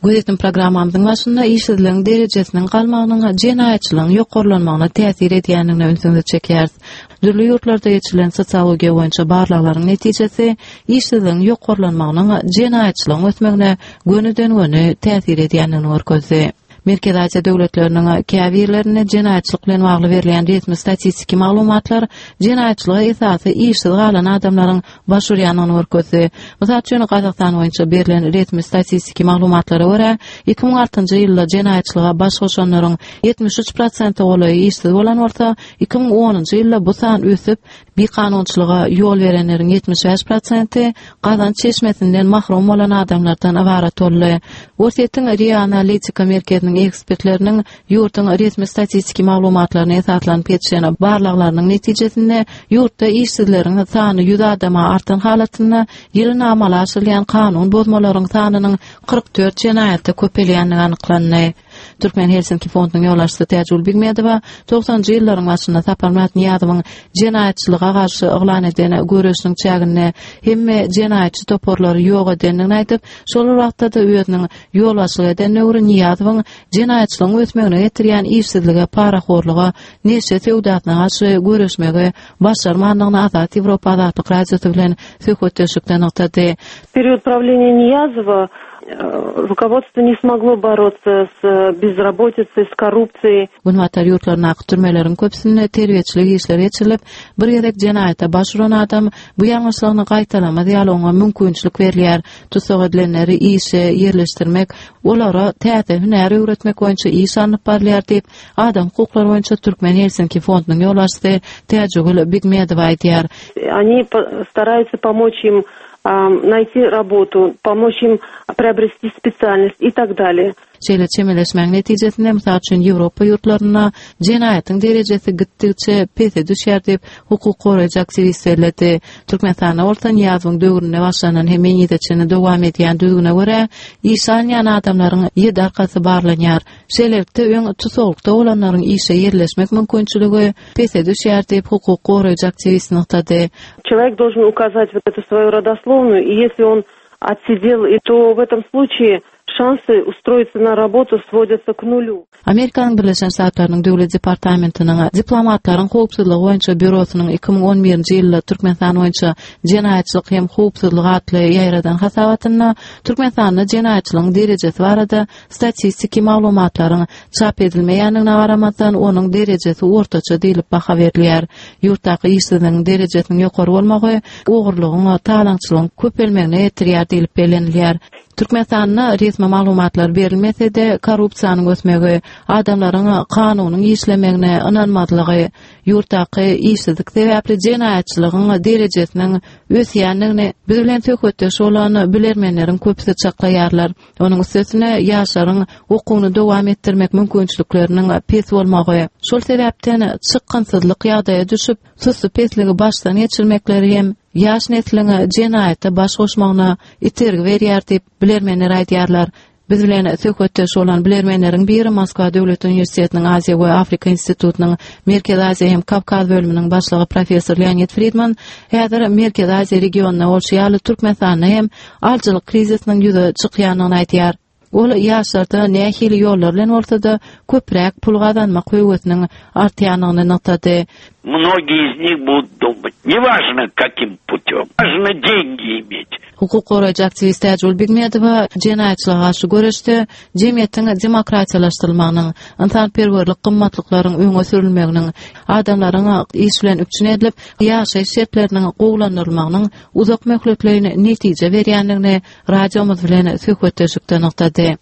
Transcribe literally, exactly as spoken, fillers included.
Gözetim programmamyzyň başynda işsizligiň derejesiniň galmagynyň jenaýatçylygyň ýokarlanmagyna täsir edýändigini öňsüňde çekýäris. Dürli ýurtlarda geçirilen sosiologiýa boýunça barlaklaryň netijesi işsizligiň ýokarlanmagynyň jenaýatçylygyň ötmegine gönüden-göne täsir edýändigini görkezdi. Merkez Asiýa döwletleriniň käbirlerine jenaýatçylyk bilen bagly berilen resmi statistiki maglumatlar jenaýatçylyga esasy işsiz galan adamlaryň başurýanyny görkezdi. Mysal üçin Gazakystan boýunça berilen resmi statistiki maglumatlara görä iki ming altynjy ýylda jenaýatçylyga baş goşanlaryň ýetmiş üç prosenti olaý işsiz bolan bolsa, iki ming onunjy ýylda bu san ösüp bir kanunçylyga ýol berenleriň ýetmiş beş prosenti Gazan çeşmesinden mahrum bolan adamlardan ibarat boldy. Osetiň Ria Analitika merkeziniň ekspertleriniň ýurtyň resmi statistiki maglumatlaryna esaslanyp ýetişen barlaklarynyň netijesinde ýurtda işsizleriň sany ýüz adama artan halatyna ýylyna amala aşyrýan kanun bozmalaryň sanynyň kırk dört jenaýatda köpelýändigi anyklandy. Türkmen Helsinki fondunyň ýollaşçysy Täjul Bigmedowa doksanjy ýyllaryň başynda Saparmat Niýazowyň jenaýatçylyga garşy oglan eden göresiniň çägine hemme jenaýatçy toporlary ýok edendigini aýdyp, şol wagtda da özüniň ýolbaşçylyk eden Nöwri Niýazowyň jenaýatçylygyň ötmegine getirýän işsizlige, paraxorlyga, neşe sewdatyna garşy göresmege başarmanlygyny Azat Ýewropa Azatlyk radiosu bilen söhbetleşikden noktada. Период правления Ниязова rukovodstvo не смогло бороться с безработицей, с коррупцией. Gunwatar ýurtlaryna türmeleriň köpsinde terbiýetçilik işleri geçirilip, bir ýerek jenaýata başvuran adam bu ýalňyşlygyny gaýtalama diýaloga mümkinçilik berilýär. Tutsak edilenleri işe ýerleşdirmek, olara täze hünär öwretmek boýunça iş anyp barylýar diýip, adam hukuklary boýunça Türkmen Helsinki fondunyň ýollaşçysy Täjul Bigmedowa aýdýar. Они стараются помочь им найти работу, помочь им приобрести специальность и так далее. Şeýle çemeleşmäň netijesinde mysal üçin Ýewropa ýurtlaryna jenaýatyň derejesi gittikçe pese düşýär diýip hukuk goraýjy aktivistlerdi. Türkmenistanda orta Niýazowyň döwrüne başlanan hem ýeňideçini dowam edýän düzgüne görä, işanýan adamlaryň ýedi arkasy barlanýar. Şeýlelikde öň tutuklukda bolanlaryň işe ýerleşmek mümkinçiligi pese düşýär diýip hukuk goraýjy aktivist noktada. Человек должен указать вот эту свою родословную, и если он отсидел, и то в этом случае şansı устроиться на работу сводятся к нулю. Amerikanyň Birleşen Ştatlarynyň Döwlet Departamentiniň diplomatlaryň howpsuzlygy boýunça bürosynyň iki ming on birinji ýylda Türkmenistan boýunça jenaýatçylyk hem howpsuzlygy atly ýaýradan hasabatyna Türkmenistanda jenaýatçylygyň derejesi barada statistiki maglumatlaryň çap edilmeýändigine garamasdan onuň derejesi ortaça diýilip baha berilýär. Ýurtdaky işsizligiň derejesiniň ýokary bolmagy ogurlygyň, talaňçylygyň köpelmegine ýetirýär diýilip belenilýär. Türkmenistanda resmi maglumatlar berilmese de korrupsiýanyň ösmegi, adamlaryň kanunyň işlemegine inanmadlygy, ýurtdaky işsizlik sebäpli jenaýatçylygyň derejesiniň ösýändigini biz bilen söhbetdeş bolan bilermenleriň köpüsi çaklaýarlar. Onuň üstesine ýaşlaryň okuwyny dowam etdirmek mümkinçilikleriniň pes bolmagy, şol sebäpden çykgynsyzlyk ýagdaýa düşüp, susy pesligi başdan geçirmekleri hem ýaş nesliňe jenaýata baş goşmagyna itergi berýär diýip bilermenler aýdýarlar. Biz bilen söhbetdeş bolan bilermenleriň biri Moskwa Döwlet Uniwersitetiniň Aziýa we Afrika institutynyň Merkez Aziýa hem Kavkaz bölüminiň başlygy professor Leonid Friedman häzir Merkez Aziýa regionuna bolşýaly Türkmenistanda hem alçylyk krizisiniň ýüze çykýanyny aýdýar. Ol ýaşlarda nähili ýollar bilen bolsa-da köpräk pul gazanmak höwetiniň artýanyny notady. Многие из них будут думать, неважно каким путем, важно деньги иметь. Hukuk goraýjy aktivist Täjul Bigmedowa jenaýatçylyga garşy görüşde jemgyýetiň demokratiýalaşdyrylmagynyň, insanperwerlik gymmatlyklaryň öňe sürilmeginiň, adamlaryň iş bilen üçin edilip ýaşaýyş şertleriniň gowlandyrylmagynyň uzak möhletlerine netije berýändigini radiomyz bilen söhbetleşikde noktada.